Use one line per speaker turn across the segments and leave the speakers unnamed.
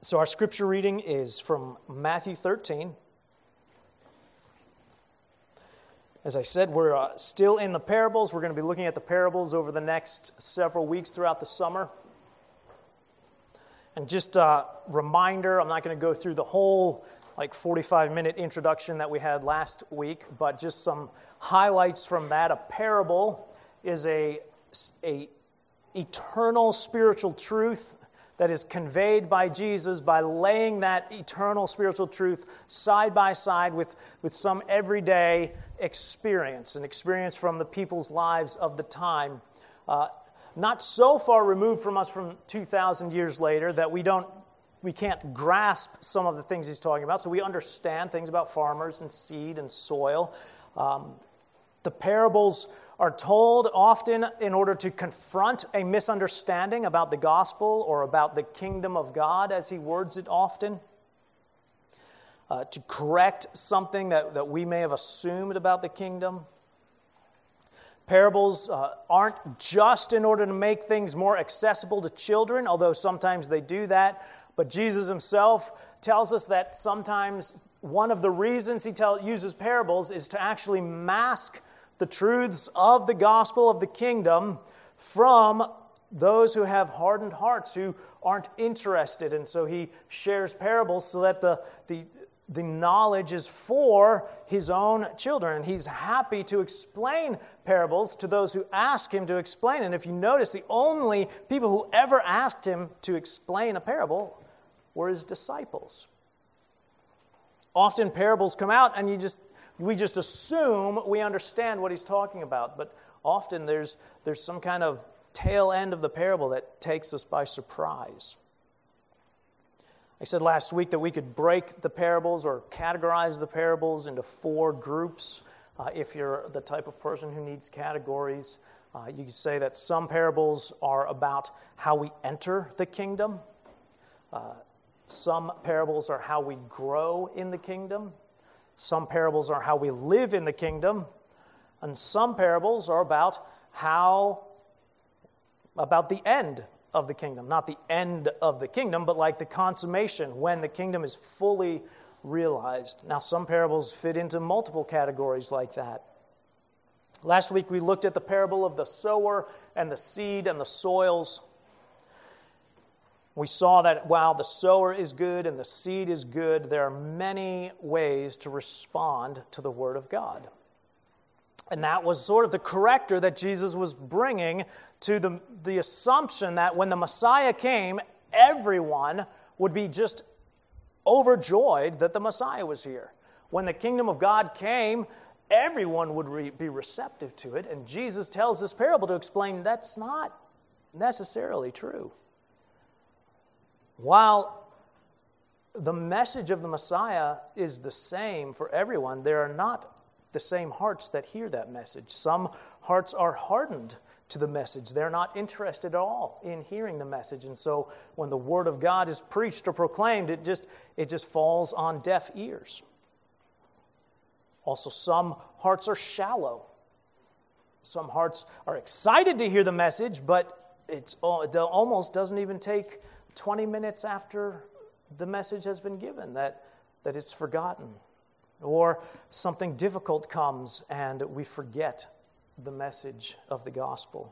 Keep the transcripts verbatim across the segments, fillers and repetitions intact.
So our scripture reading is from Matthew thirteen. As I said, we're uh, still in the parables. We're going to be looking at the parables over the next several weeks throughout the summer. And just a reminder, I'm not going to go through the whole like forty-five minute introduction that we had last week, but just some highlights from that. A parable is a, a eternal spiritual truth that is conveyed by Jesus by laying that eternal spiritual truth side by side with, with some everyday experience, an experience from the people's lives of the time. Uh, not so far removed from us from two thousand years later that we don't, we can't grasp some of the things he's talking about. So we understand things about farmers and seed and soil. Um, the parables are told often in order to confront a misunderstanding about the gospel or about the kingdom of God, as he words it often, uh, to correct something that, that we may have assumed about the kingdom. Parables uh, aren't just in order to make things more accessible to children, although sometimes they do that, but Jesus himself tells us that sometimes one of the reasons he tell, uses parables is to actually mask the truths of the gospel of the kingdom from those who have hardened hearts, who aren't interested. And so he shares parables so that the, the, the knowledge is for his own children. And he's happy to explain parables to those who ask him to explain. And if you notice, the only people who ever asked him to explain a parable were his disciples. Often parables come out and you just We just assume we understand what he's talking about, but often there's, there's some kind of tail end of the parable that takes us by surprise. I said last week that we could break the parables or categorize the parables into four groups. Uh, if you're the type of person who needs categories, uh, you could say that some parables are about how we enter the kingdom. Uh, some parables are how we grow in the kingdom. Some parables are how we live in the kingdom, and some parables are about how, about the end of the kingdom. Not the end of the kingdom, but like the consummation, when the kingdom is fully realized. Now, some parables fit into multiple categories like that. Last week we looked at the parable of the sower and the seed and the soils. We saw that while the sower is good and the seed is good, there are many ways to respond to the Word of God. And that was sort of the corrector that Jesus was bringing to the, the assumption that when the Messiah came, everyone would be just overjoyed that the Messiah was here. When the kingdom of God came, everyone would re- be receptive to it. And Jesus tells this parable to explain that's not necessarily true. While the message of the Messiah is the same for everyone, there are not the same hearts that hear that message. Some hearts are hardened to the message. They're not interested at all in hearing the message. And so when the Word of God is preached or proclaimed, it just, it just falls on deaf ears. Also, some hearts are shallow. Some hearts are excited to hear the message, but it's, it almost doesn't even take twenty minutes after the message has been given that, that it's forgotten. Or something difficult comes and we forget the message of the gospel.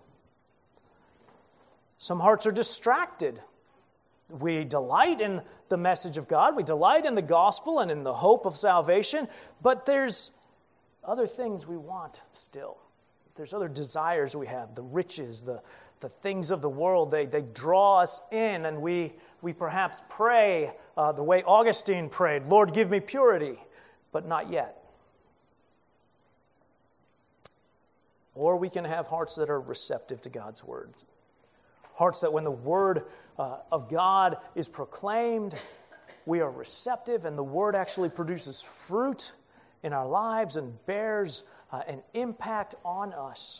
Some hearts are distracted. We delight in the message of God. We delight in the gospel and in the hope of salvation. But there's other things we want still. There's other desires we have, the riches, the The things of the world, they, they draw us in, and we, we perhaps pray uh, the way Augustine prayed, Lord, give me purity, but not yet. Or we can have hearts that are receptive to God's word. Hearts that when the word uh, of God is proclaimed, we are receptive, and the word actually produces fruit in our lives and bears uh, an impact on us.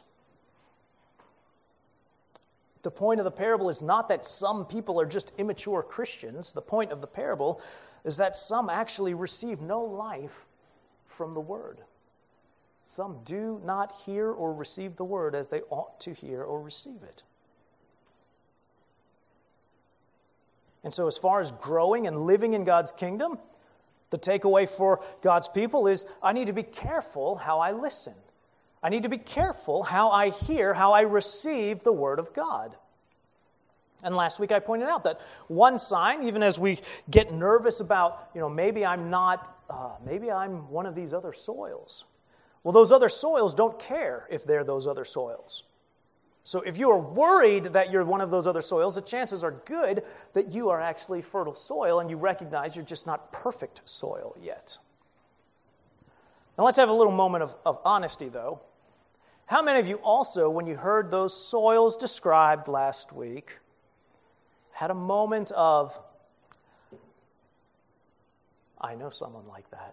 The point of the parable is not that some people are just immature Christians. The point of the parable is that some actually receive no life from the word. Some do not hear or receive the word as they ought to hear or receive it. And so as far as growing and living in God's kingdom, the takeaway for God's people is I need to be careful how I listen. I need to be careful how I hear, how I receive the Word of God. And last week I pointed out that one sign, even as we get nervous about, you know, maybe I'm not, uh, maybe I'm one of these other soils. Well, those other soils don't care if they're those other soils. So if you are worried that you're one of those other soils, the chances are good that you are actually fertile soil and you recognize you're just not perfect soil yet. Now let's have a little moment of, of honesty, though. How many of you also, when you heard those soils described last week, had a moment of, I know someone like that.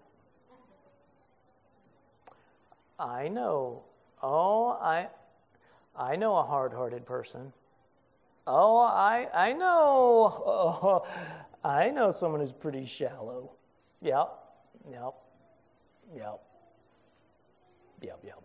I know, oh, I I know a hard-hearted person. Oh, I I know, oh, I know someone who's pretty shallow. Yep, yep, yep, yep, yep.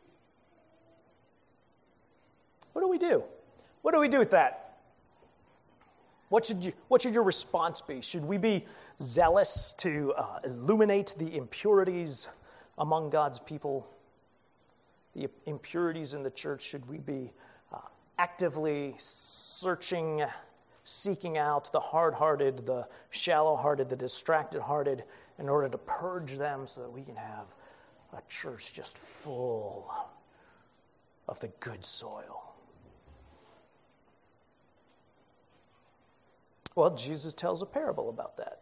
What do we do? What do we do with that? What should you, what should your response be? Should we be zealous to uh, illuminate the impurities among God's people? The impurities in the church, should we be uh, actively searching, seeking out the hard-hearted, the shallow-hearted, the distracted-hearted in order to purge them so that we can have a church just full of the good soil? Well, Jesus tells a parable about that.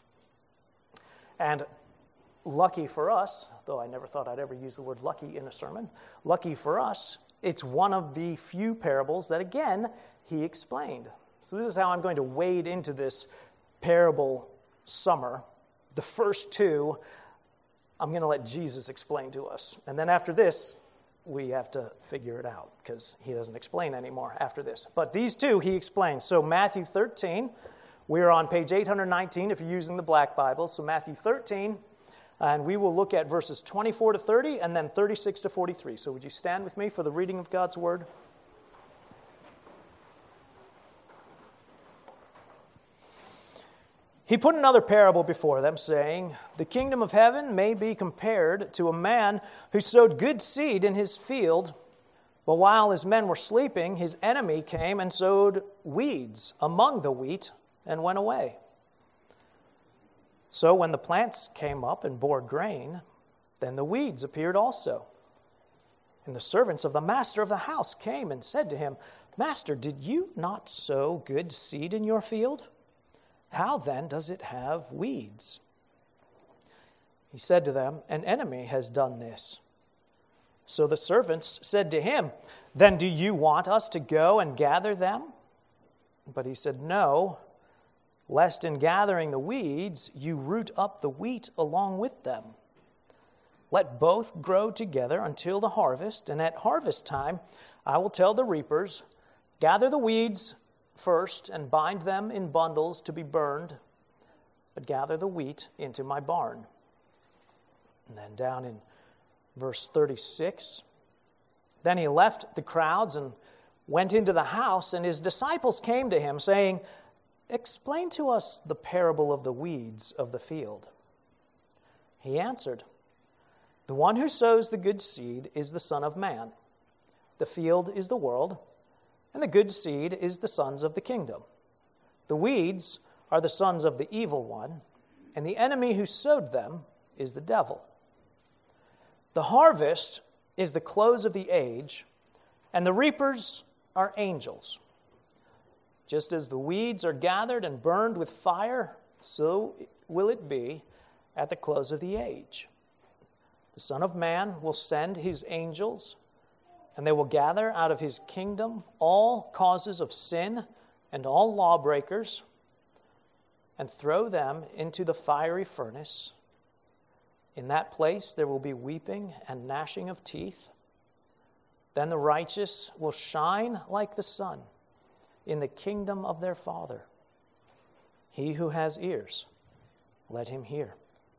And lucky for us, though I never thought I'd ever use the word lucky in a sermon, lucky for us, it's one of the few parables that, again, he explained. So this is how I'm going to wade into this parable summer. The first two, I'm going to let Jesus explain to us. And then after this, we have to figure it out because he doesn't explain anymore after this. But these two, he explains. So Matthew thirteen, we're on page eight hundred nineteen if you're using the Black Bible. So Matthew thirteen, and we will look at verses twenty-four to thirty and then thirty-six to forty-three. So would you stand with me for the reading of God's Word? He put another parable before them, saying, "The kingdom of heaven may be compared to a man who sowed good seed in his field, but while his men were sleeping, his enemy came and sowed weeds among the wheat and went away. So when the plants came up and bore grain, then the weeds appeared also. And the servants of the master of the house came and said to him, 'Master, did you not sow good seed in your field? How then does it have weeds?' He said to them, 'An enemy has done this.' So the servants said to him, 'Then do you want us to go and gather them?' But he said, 'No, lest in gathering the weeds you root up the wheat along with them. Let both grow together until the harvest, and at harvest time I will tell the reapers, gather the weeds first and bind them in bundles to be burned, but gather the wheat into my barn.'" And then down in verse thirty-six, "Then he left the crowds and went into the house, and his disciples came to him, saying, 'Explain to us the parable of the weeds of the field.' He answered, 'The one who sows the good seed is the Son of Man. The field is the world, and the good seed is the sons of the kingdom. The weeds are the sons of the evil one, and the enemy who sowed them is the devil. The harvest is the close of the age, and the reapers are angels. Just as the weeds are gathered and burned with fire, so will it be at the close of the age. The Son of Man will send his angels, and they will gather out of his kingdom all causes of sin and all lawbreakers, and throw them into the fiery furnace. In that place there will be weeping and gnashing of teeth. Then the righteous will shine like the sun in the kingdom of their Father. He who has ears, let him hear."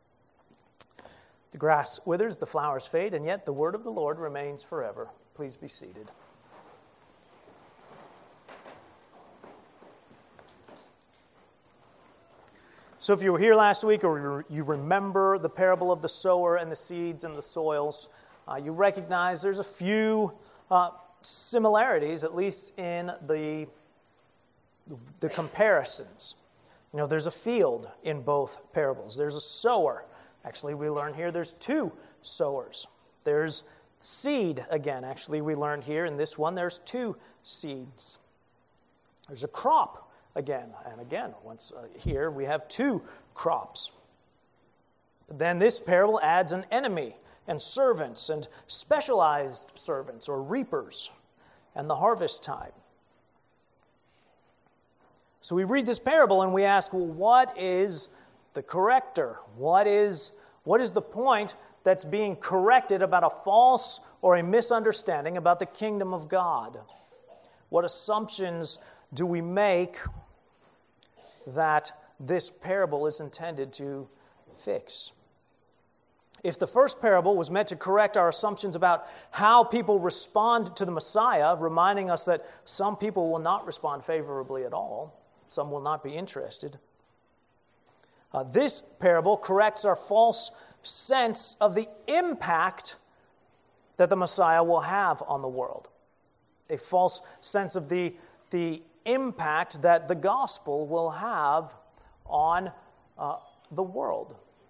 The grass withers, the flowers fade, and yet the word of the Lord remains forever. Please be seated. So if you were here last week or you remember the parable of the sower and the seeds and the soils, uh, you recognize there's a few uh, similarities, at least in the, the comparisons. You know, there's a field in both parables. There's a sower. Actually, we learn here there's two sowers. There's seed again. Actually, we learned here in this one there's two seeds. There's a crop again. And again, once uh, here we have two crops. But then this parable adds an enemy and servants and specialized servants or reapers and the harvest time. So we read this parable and we ask, well, what is the corrector? What is, what is the point that's being corrected about a false or a misunderstanding about the kingdom of God? What assumptions do we make that this parable is intended to fix? If the first parable was meant to correct our assumptions about how people respond to the Messiah, reminding us that some people will not respond favorably at all, some will not be interested, uh, this parable corrects our false sense of the impact that the Messiah will have on the world. A false sense of the, the impact that the gospel will have on uh, the world.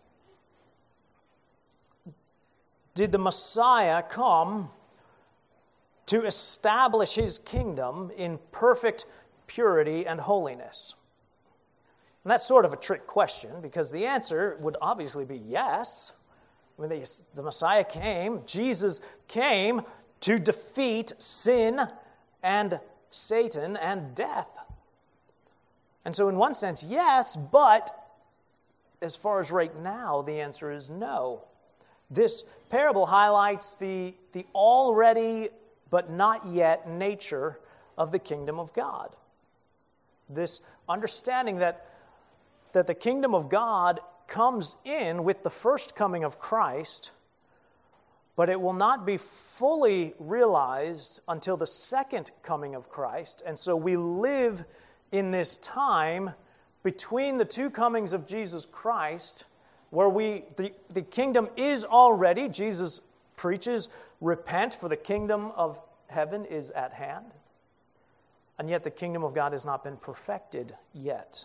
Did the Messiah come to establish his kingdom in perfect purity and holiness? And that's sort of a trick question, because the answer would obviously be yes. I mean, the, the Messiah came, Jesus came to defeat sin and Satan and death. And so in one sense, yes, but as far as right now, the answer is no. This parable highlights the, the already but not yet nature of the kingdom of God. This understanding that, that the kingdom of God comes in with the first coming of Christ, but it will not be fully realized until the second coming of Christ. And so we live in this time between the two comings of Jesus Christ, where we the, the kingdom is already, Jesus preaches, repent, for the kingdom of heaven is at hand. And yet the kingdom of God has not been perfected yet.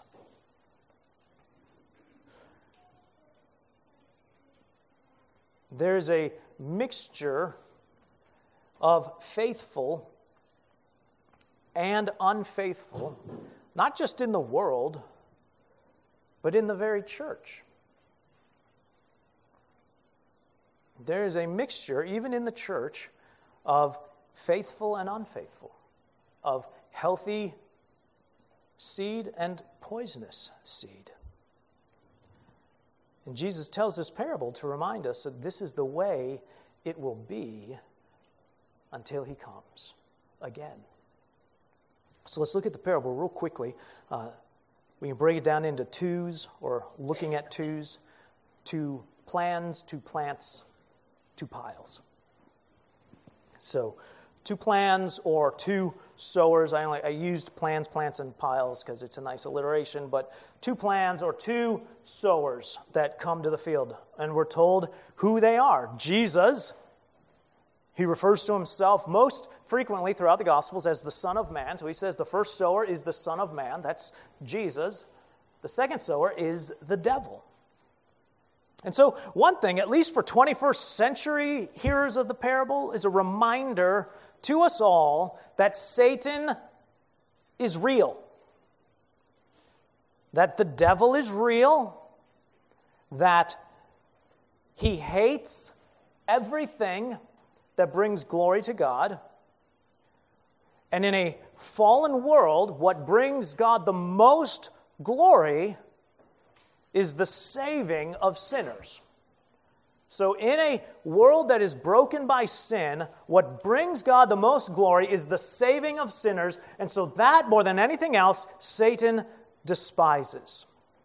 There's a mixture of faithful and unfaithful, not just in the world, but in the very church. There is a mixture, even in the church, of faithful and unfaithful, of healthy seed and poisonous seed. And Jesus tells this parable to remind us that this is the way it will be until he comes again. So let's look at the parable real quickly. Uh, we can break it down into twos, or looking at twos, two plans, two plants, two piles. So two plans or two sowers. I only I used plans, plants, and piles because it's a nice alliteration, but two plans or two sowers that come to the field. And we're told who they are. Jesus, he refers to himself most frequently throughout the Gospels as the Son of Man. So he says the first sower is the Son of Man. That's Jesus. The second sower is the devil. And so one thing, at least for twenty-first century hearers of the parable, is a reminder to us all that Satan is real. That the devil is real. That he hates everything that brings glory to God. And in a fallen world, what brings God the most glory is the saving of sinners. So in a world that is broken by sin, what brings God the most glory is the saving of sinners, and so that, more than anything else, Satan despises.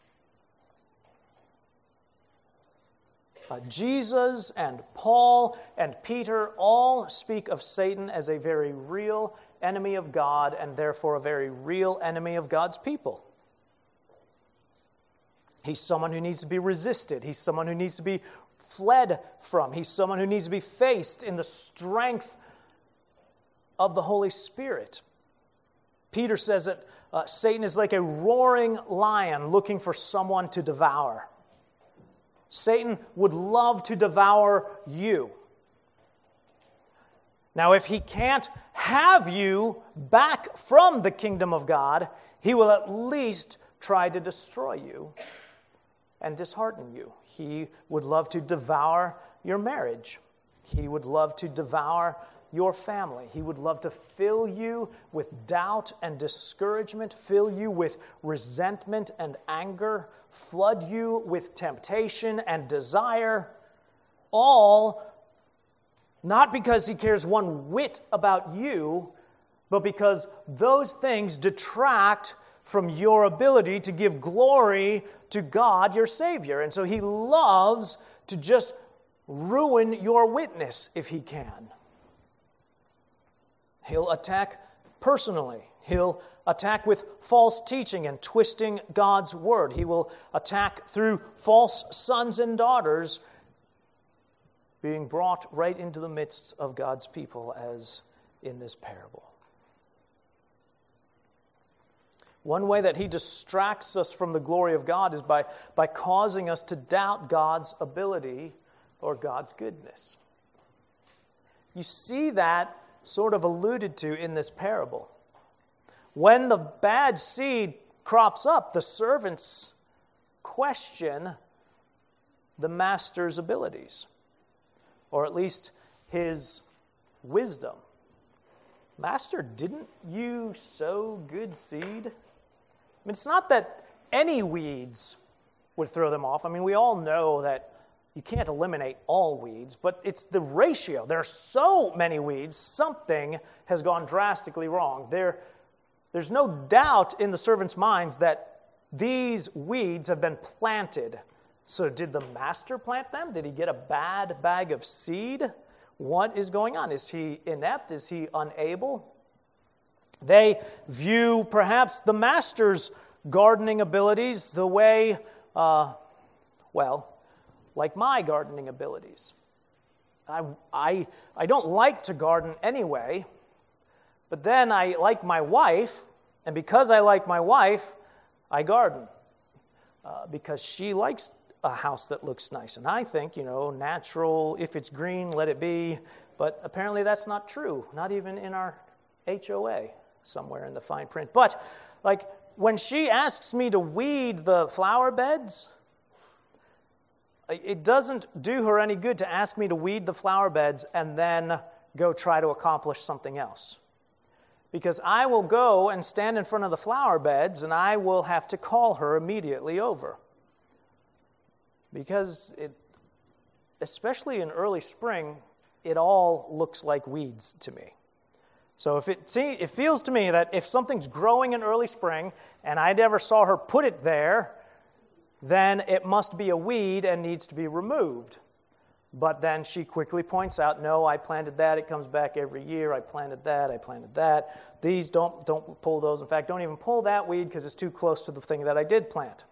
Uh, Jesus and Paul and Peter all speak of Satan as a very real enemy of God, and therefore a very real enemy of God's people. He's someone who needs to be resisted. He's someone who needs to be fled from. He's someone who needs to be faced in the strength of the Holy Spirit. Peter says that uh, Satan is like a roaring lion looking for someone to devour. Satan would love to devour you. Now, if he can't have you back from the kingdom of God, he will at least try to destroy you and dishearten you. He would love to devour your marriage. He would love to devour your family. He would love to fill you with doubt and discouragement, fill you with resentment and anger, flood you with temptation and desire, all not because he cares one whit about you, but because those things detract from your ability to give glory to God, your Savior. And so he loves to just ruin your witness if he can. He'll attack personally. He'll attack with false teaching and twisting God's word. He will attack through false sons and daughters being brought right into the midst of God's people, as in this parable. One way that he distracts us from the glory of God is by, by causing us to doubt God's ability or God's goodness. You see that sort of alluded to in this parable. When the bad seed crops up, the servants question the master's abilities, or at least his wisdom. Master, didn't you sow good seed? I mean, it's not that any weeds would throw them off. I mean, we all know that you can't eliminate all weeds, but it's the ratio. There are so many weeds, something has gone drastically wrong. There, there's no doubt in the servants' minds that these weeds have been planted. So did the master plant them? Did he get a bad bag of seed? What is going on? Is he inept? Is he unable? They view perhaps the master's gardening abilities the way, uh, well, like my gardening abilities. I, I, I don't like to garden anyway, but then I like my wife, and because I like my wife, I garden. Uh, because she likes a house that looks nice. And I think, you know, natural, if it's green, let it be. But apparently that's not true, not even in our H O A, somewhere in the fine print. But, like, when she asks me to weed the flower beds, it doesn't do her any good to ask me to weed the flower beds and then go try to accomplish something else. Because I will go and stand in front of the flower beds and I will have to call her immediately over. Because, it, especially in early spring, it all looks like weeds to me. So if it, see, it feels to me that if something's growing in early spring and I never saw her put it there, then it must be a weed and needs to be removed. But then she quickly points out, no, I planted that. It comes back every year. I planted that. I planted that. These, don't, don't pull those. In fact, don't even pull that weed because it's too close to the thing that I did plant.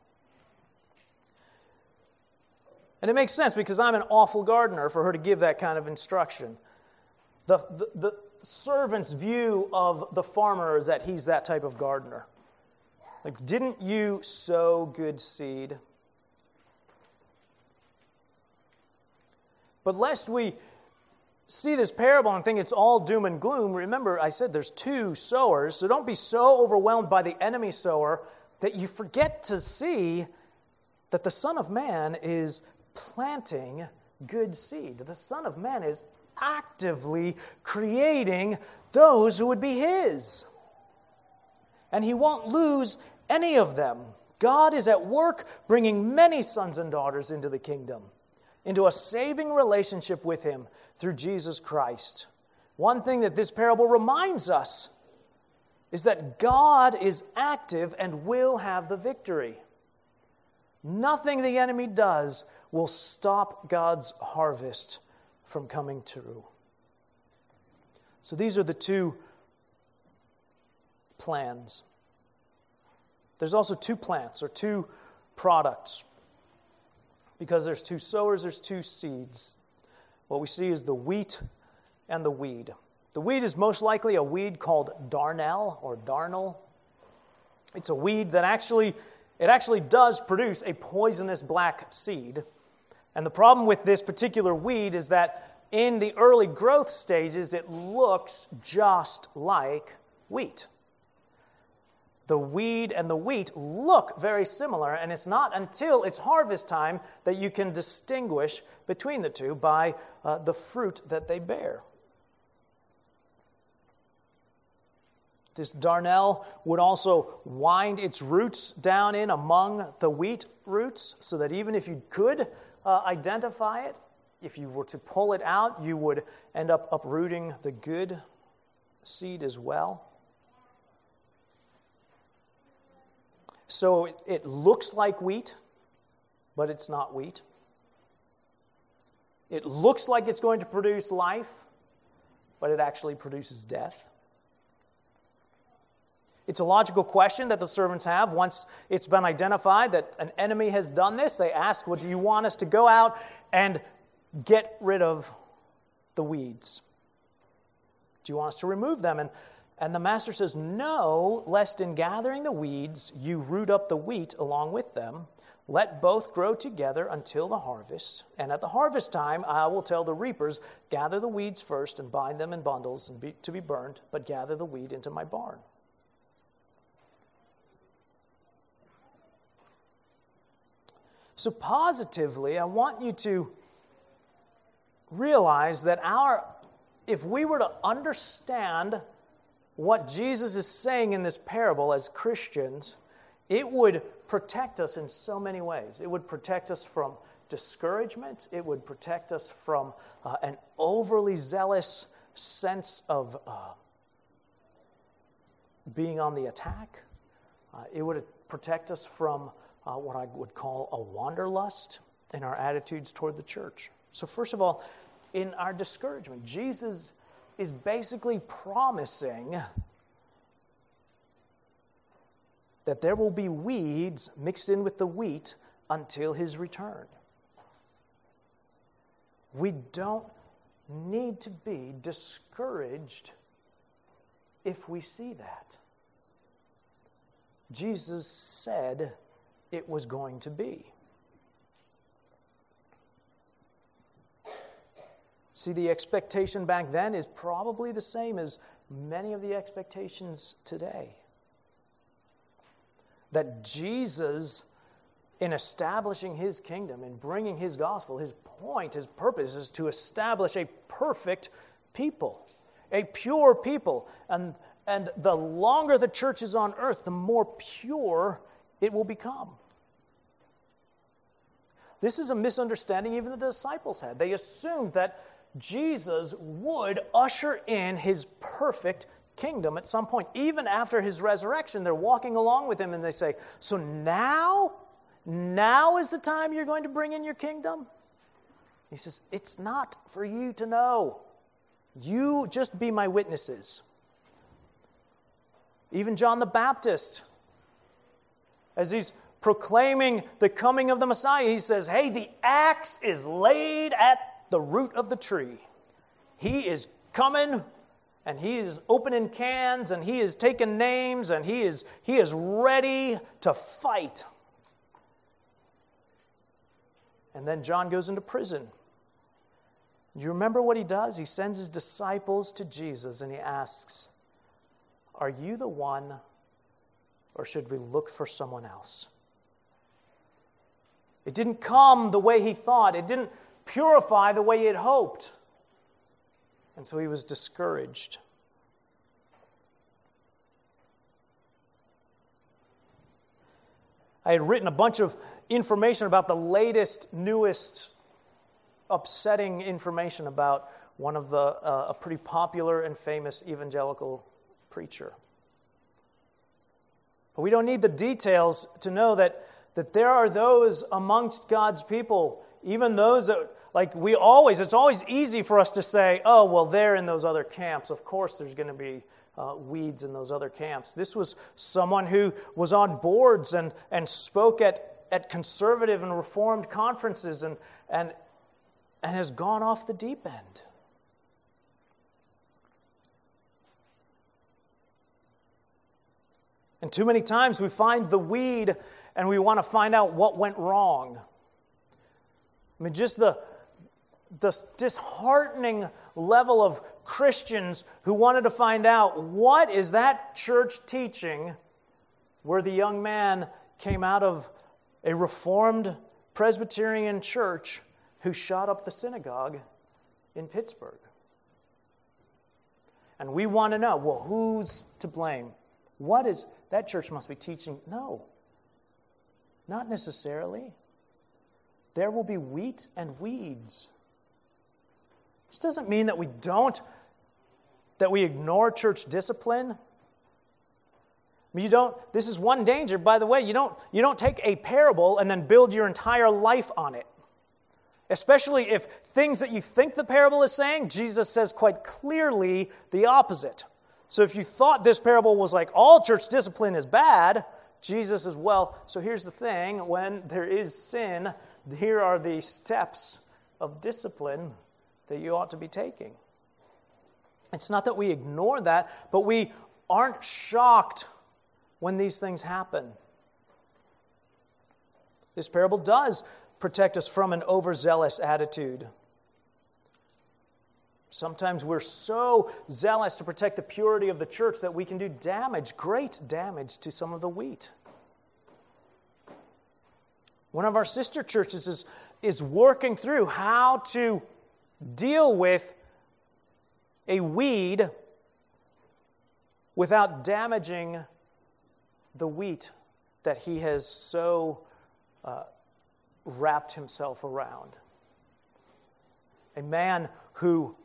And it makes sense because I'm an awful gardener for her to give that kind of instruction. The, the, the servant's view of the farmer is that he's that type of gardener. Like, didn't you sow good seed? But lest we see this parable and think it's all doom and gloom, remember I said there's two sowers, so don't be so overwhelmed by the enemy sower that you forget to see that the Son of Man is planting good seed. The Son of Man is actively creating those who would be His. And He won't lose any of them. God is at work bringing many sons and daughters into the kingdom, into a saving relationship with Him through Jesus Christ. One thing that this parable reminds us is that God is active and will have the victory. Nothing the enemy does will stop God's harvest from coming true. So these are the two plans. There's also two plants or two products. Because there's two sowers, there's two seeds. What we see is the wheat and the weed. The weed is most likely a weed called darnel or darnel. It's a weed that actually, it actually does produce a poisonous black seed. And the problem with this particular weed is that in the early growth stages, it looks just like wheat. The weed and the wheat look very similar, and it's not until it's harvest time that you can distinguish between the two by uh, the fruit that they bear. This darnel would also wind its roots down in among the wheat roots, so that even if you could uh, identify it, if you were to pull it out, you would end up uprooting the good seed as well. So it, it looks like wheat, but it's not wheat. It looks like it's going to produce life, but it actually produces death. It's a logical question that the servants have. Once it's been identified that an enemy has done this, they ask, well, do you want us to go out and get rid of the weeds? Do you want us to remove them? And, and the master says, no, lest in gathering the weeds, you root up the wheat along with them. Let both grow together until the harvest. And at the harvest time, I will tell the reapers, gather the weeds first and bind them in bundles and be, to be burned, but gather the wheat into my barn. So positively, I want you to realize that our, if we were to understand what Jesus is saying in this parable as Christians, it would protect us in so many ways. It would protect us from discouragement. It would protect us from uh, an overly zealous sense of uh, being on the attack. Uh, it would protect us from Uh, what I would call a wanderlust in our attitudes toward the church. So first of all, in our discouragement, Jesus is basically promising that there will be weeds mixed in with the wheat until his return. We don't need to be discouraged if we see that. Jesus said it was going to be. See, the expectation back then is probably the same as many of the expectations today. That Jesus, in establishing his kingdom, in bringing his gospel, his point, his purpose is to establish a perfect people, a pure people. And, and the longer the church is on earth, the more pure it will become. This is a misunderstanding even the disciples had. They assumed that Jesus would usher in his perfect kingdom at some point. Even after his resurrection, they're walking along with him and they say, so now, now is the time you're going to bring in your kingdom? He says, it's not for you to know. You just be my witnesses. Even John the Baptist, as he's proclaiming the coming of the Messiah, he says, hey, the axe is laid at the root of the tree. He is coming, and he is opening cans, and he is taking names, and he is, he is ready to fight. And then John goes into prison. You remember what he does? He sends his disciples to Jesus, and he asks, are you the one, or should we look for someone else? It didn't come the way he thought. It didn't purify the way he had hoped. And so he was discouraged. I had written a bunch of information about the latest, newest, upsetting information about one of the, uh, a pretty popular and famous evangelical preacher. But we don't need the details to know that that there are those amongst God's people, even those that, like we always, it's always easy for us to say, oh, well, they're in those other camps. Of course there's going to be uh, weeds in those other camps. This was someone who was on boards and, and spoke at at conservative and reformed conferences and, and, and has gone off the deep end. And too many times we find the weed and we want to find out what went wrong. I mean, just the, the disheartening level of Christians who wanted to find out what is that church teaching where the young man came out of a Reformed Presbyterian church who shot up the synagogue in Pittsburgh. And we want to know, well, who's to blame? What is, that church must be teaching? No, not necessarily. There will be wheat and weeds. This doesn't mean that we don't, that we ignore church discipline. I mean, you don't, this is one danger, by the way, you don't, you don't take a parable and then build your entire life on it. Especially if things that you think the parable is saying, Jesus says quite clearly the opposite. So if you thought this parable was like all church discipline is bad, Jesus is, well, so here's the thing, when there is sin, here are the steps of discipline that you ought to be taking. It's not that we ignore that, but we aren't shocked when these things happen. This parable does protect us from an overzealous attitude. Sometimes we're so zealous to protect the purity of the church that we can do damage, great damage to some of the wheat. One of our sister churches is, is working through how to deal with a weed without damaging the wheat that he has so uh, wrapped himself around. A man who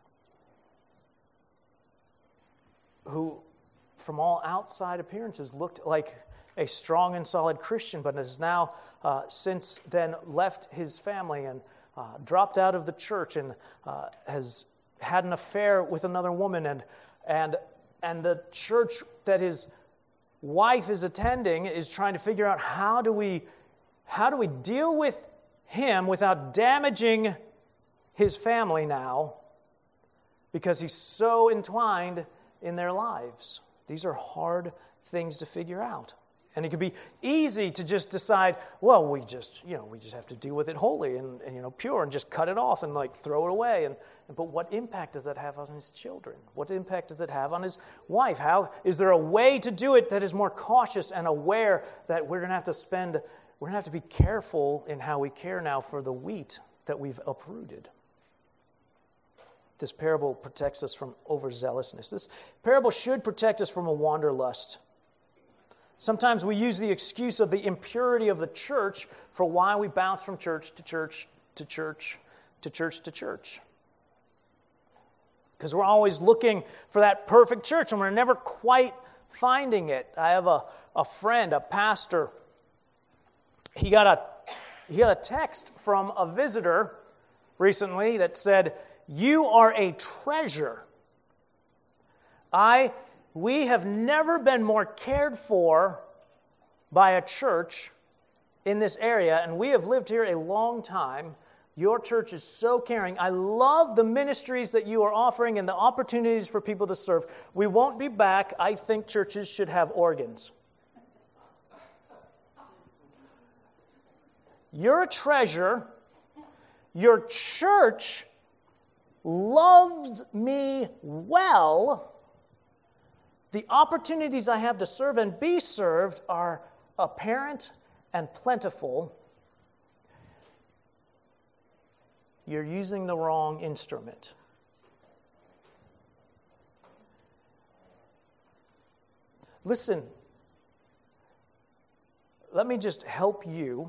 who, from all outside appearances, looked like a strong and solid Christian, but has now, uh, since then, left his family and uh, dropped out of the church and uh, has had an affair with another woman, and and and the church that his wife is attending is trying to figure out how do we how do we deal with him without damaging his family now, because he's so entwined in their lives. These are hard things to figure out. And it can be easy to just decide, well, we just, you know, we just have to deal with it holy and, and you know, pure and just cut it off and like throw it away. And, but what impact does that have on his children? What impact does it have on his wife? How is there a way to do it that is more cautious and aware that we're going to have to spend, we're going to have to be careful in how we care now for the wheat that we've uprooted? This parable protects us from overzealousness. This parable should protect us from a wanderlust. Sometimes we use the excuse of the impurity of the church for why we bounce from church to church to church to church to church. Because we're always looking for that perfect church and we're never quite finding it. I have a, a friend, a pastor. He got a he got a text from a visitor recently that said, "You are a treasure. I, we have never been more cared for by a church in this area, and we have lived here a long time. Your church is so caring. I love the ministries that you are offering and the opportunities for people to serve. We won't be back. I think churches should have organs." You're a treasure. Your church loves me well. The opportunities I have to serve and be served are apparent and plentiful. You're using the wrong instrument. Listen, let me just help you.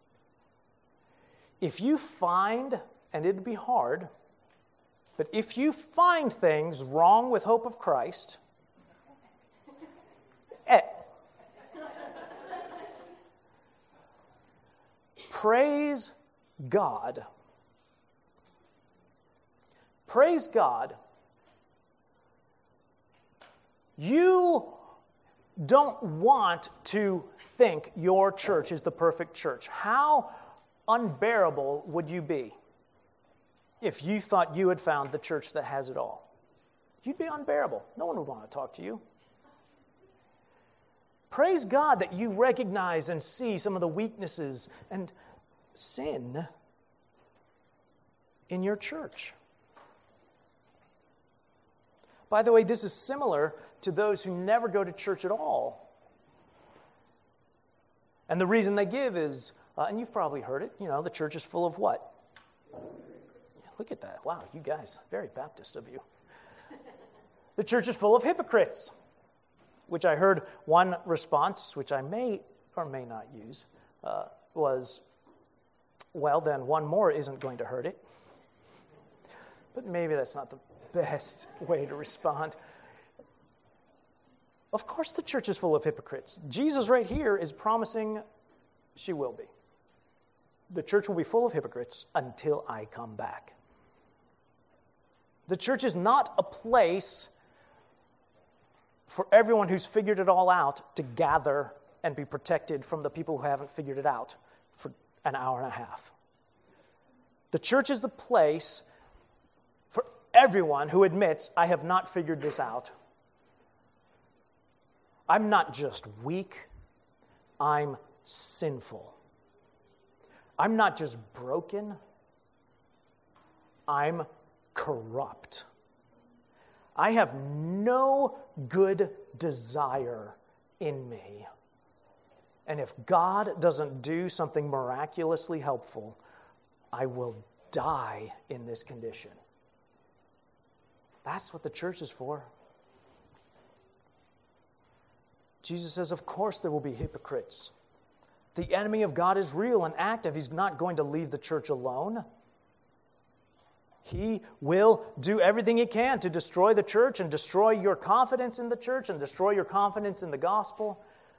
If you find, and it'd be hard, but if you find things wrong with Hope of Christ, eh, praise God. Praise God. You don't want to think your church is the perfect church. How unbearable would you be if you thought you had found the church that has it all? You'd be unbearable. No one would want to talk to you. Praise God that you recognize and see some of the weaknesses and sin in your church. By the way, this is similar to those who never go to church at all. And the reason they give is, uh, and you've probably heard it, you know, the church is full of what? Look at that. Wow, you guys, very Baptist of you. The church is full of hypocrites, which I heard one response, which I may or may not use, uh, was, well, then one more isn't going to hurt it. But maybe that's not the best way to respond. Of course the church is full of hypocrites. Jesus right here is promising she will be. The church will be full of hypocrites until I come back. The church is not a place for everyone who's figured it all out to gather and be protected from the people who haven't figured it out for an hour and a half. The church is the place for everyone who admits, I have not figured this out. I'm not just weak, I'm sinful. I'm not just broken, I'm corrupt. I have no good desire in me. And if God doesn't do something miraculously helpful, I will die in this condition. That's what the church is for. Jesus says, of course there will be hypocrites. The enemy of God is real and active. He's not going to leave the church alone. He will do everything he can to destroy the church and destroy your confidence in the church and destroy your confidence in the gospel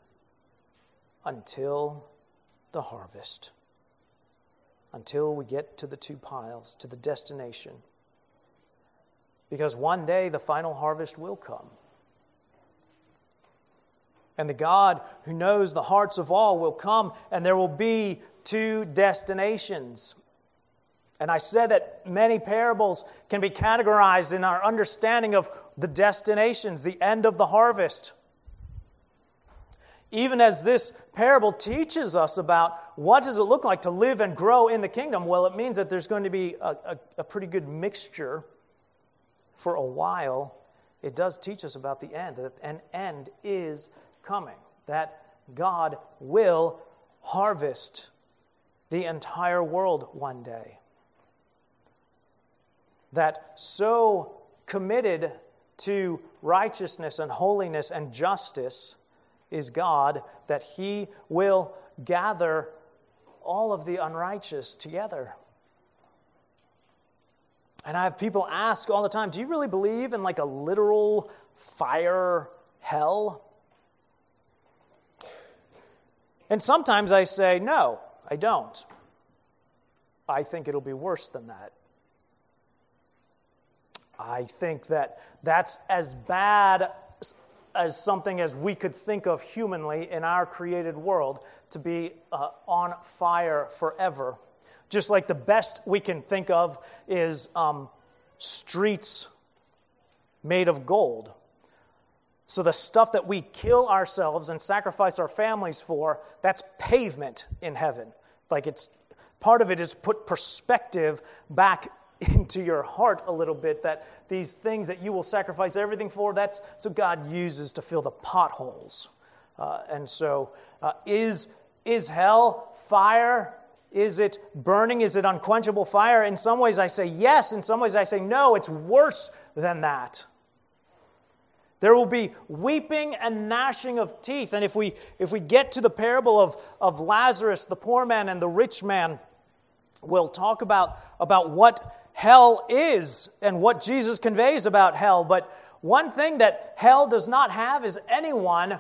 until the harvest, until we get to the two piles, to the destination. Because one day the final harvest will come. And the God who knows the hearts of all will come, and there will be two destinations. And I said that many parables can be categorized in our understanding of the destinations, the end of the harvest. Even as this parable teaches us about what does it look like to live and grow in the kingdom, well, it means that there's going to be a, a, a pretty good mixture for a while. It does teach us about the end, that an end is coming, that God will harvest the entire world one day. That so committed to righteousness and holiness and justice is God that He will gather all of the unrighteous together. And I have people ask all the time, do you really believe in like a literal fire hell? And sometimes I say, no, I don't. I think it'll be worse than that. I think that that's as bad as something as we could think of humanly in our created world, to be uh, on fire forever. Just like the best we can think of is um, streets made of gold. So the stuff that we kill ourselves and sacrifice our families for, that's pavement in heaven. Like it's part of it is put perspective back into your heart a little bit, that these things that you will sacrifice everything for, that's what God uses to fill the potholes. Uh, and so uh, is, is hell fire? Is it burning? Is it unquenchable fire? In some ways I say yes. In some ways I say no. It's worse than that. There will be weeping and gnashing of teeth. And if we if we get to the parable of, of Lazarus, the poor man, and the rich man, we'll talk about, about what hell is and what Jesus conveys about hell. But one thing that hell does not have is anyone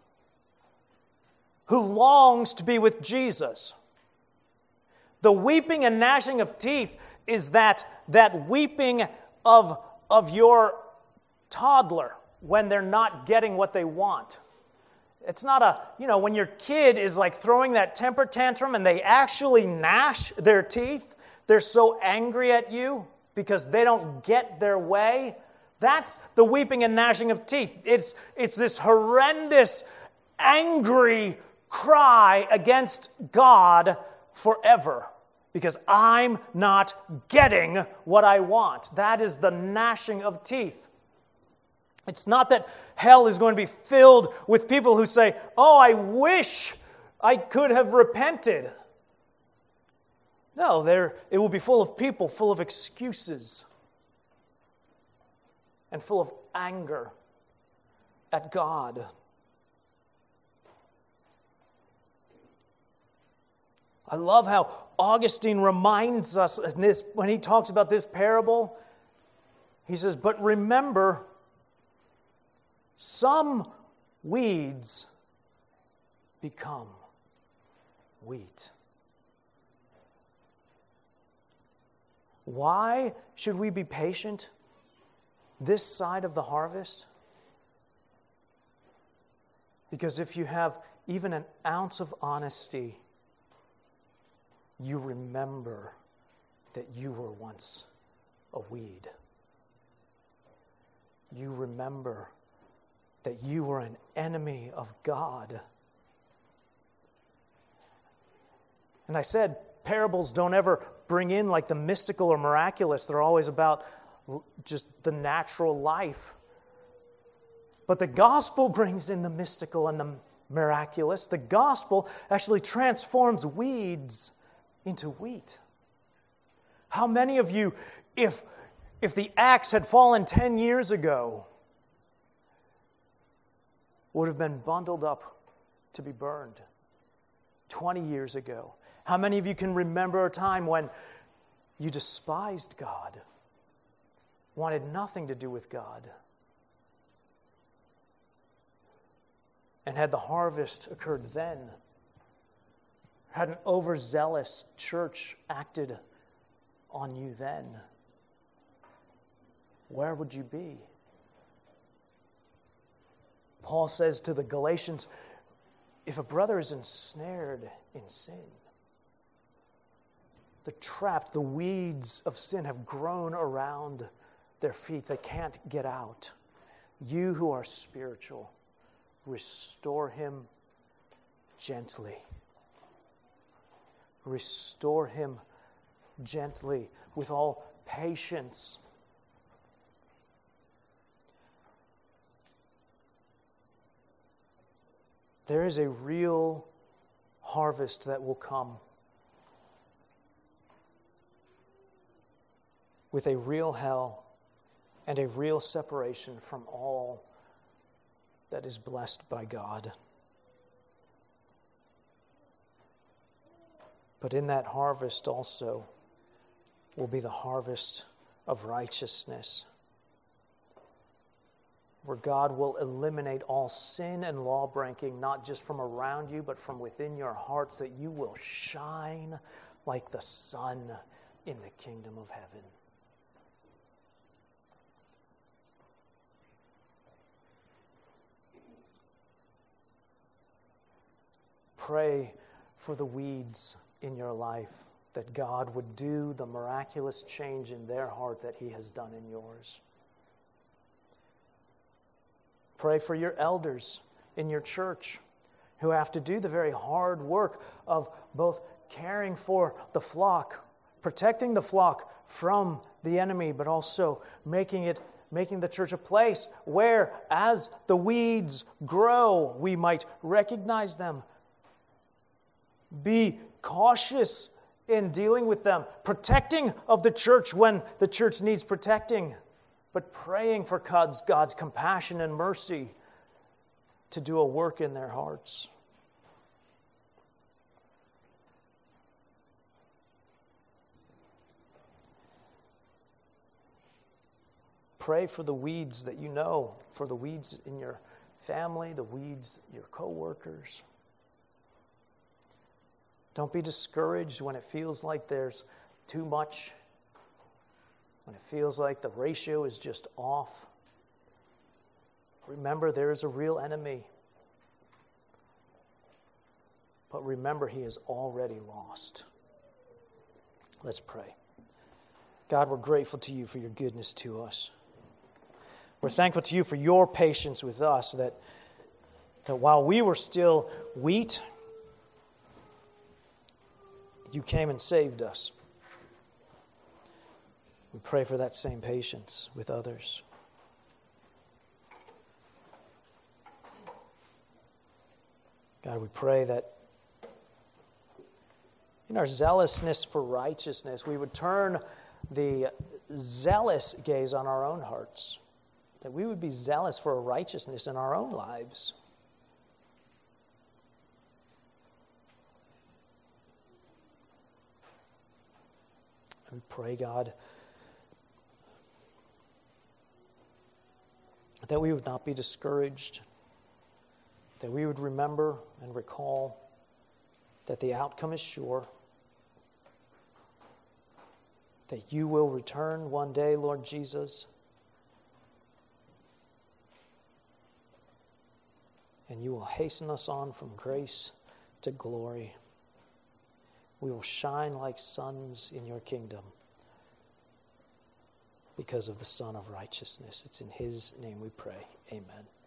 who longs to be with Jesus. The weeping and gnashing of teeth is that, that weeping of, of your toddler when they're not getting what they want. It's not a, you know, when your kid is like throwing that temper tantrum and they actually gnash their teeth, they're so angry at you because they don't get their way. That's the weeping and gnashing of teeth. It's, it's this horrendous, angry cry against God forever because I'm not getting what I want. That is the gnashing of teeth. It's not that hell is going to be filled with people who say, oh, I wish I could have repented. No, there it will be full of people, full of excuses, and full of anger at God. I love how Augustine reminds us in this, when he talks about this parable. He says, but remember, some weeds become wheat. Why should we be patient this side of the harvest? Because if you have even an ounce of honesty, you remember that you were once a weed. You remember that you were an enemy of God. And I said, parables don't ever bring in like the mystical or miraculous. They're always about just the natural life. But the gospel brings in the mystical and the miraculous. The gospel actually transforms weeds into wheat. How many of you, if, if the axe had fallen ten years ago, would have been bundled up to be burned twenty years ago? How many of you can remember a time when you despised God, wanted nothing to do with God, and had the harvest occurred then? Had an overzealous church acted on you then? Where would you be? Paul says to the Galatians, if a brother is ensnared in sin, the trapped, the weeds of sin have grown around their feet. They can't get out. You who are spiritual, restore him gently. Restore him gently with all patience. There is a real harvest that will come with a real hell and a real separation from all that is blessed by God. But in that harvest also will be the harvest of righteousness, where God will eliminate all sin and law-breaking, not just from around you, but from within your hearts, that you will shine like the sun in the kingdom of heaven. Pray for the weeds in your life, that God would do the miraculous change in their heart that He has done in yours. Pray for your elders in your church who have to do the very hard work of both caring for the flock, protecting the flock from the enemy, but also making it making the church a place where, as the weeds grow, we might recognize them, be cautious in dealing with them, protecting of the church when the church needs protecting, but praying for God's, God's compassion and mercy to do a work in their hearts. Pray for the weeds that you know, for the weeds in your family, the weeds, your co-workers. Don't be discouraged when it feels like there's too much, when it feels like the ratio is just off. Remember, there is a real enemy. but remember, he is already lost. Let's pray. God, we're grateful to you for your goodness to us. We're thankful to you for your patience with us, that, that while we were still wheat, you came and saved us. We pray for that same patience with others. God, we pray that in our zealousness for righteousness, we would turn the zealous gaze on our own hearts, that we would be zealous for a righteousness in our own lives. And we pray, God, that we would not be discouraged, that we would remember and recall that the outcome is sure, that you will return one day, Lord Jesus, and you will hasten us on from grace to glory. We will shine like suns in your kingdom because of the Son of Righteousness. It's in his name we pray. Amen.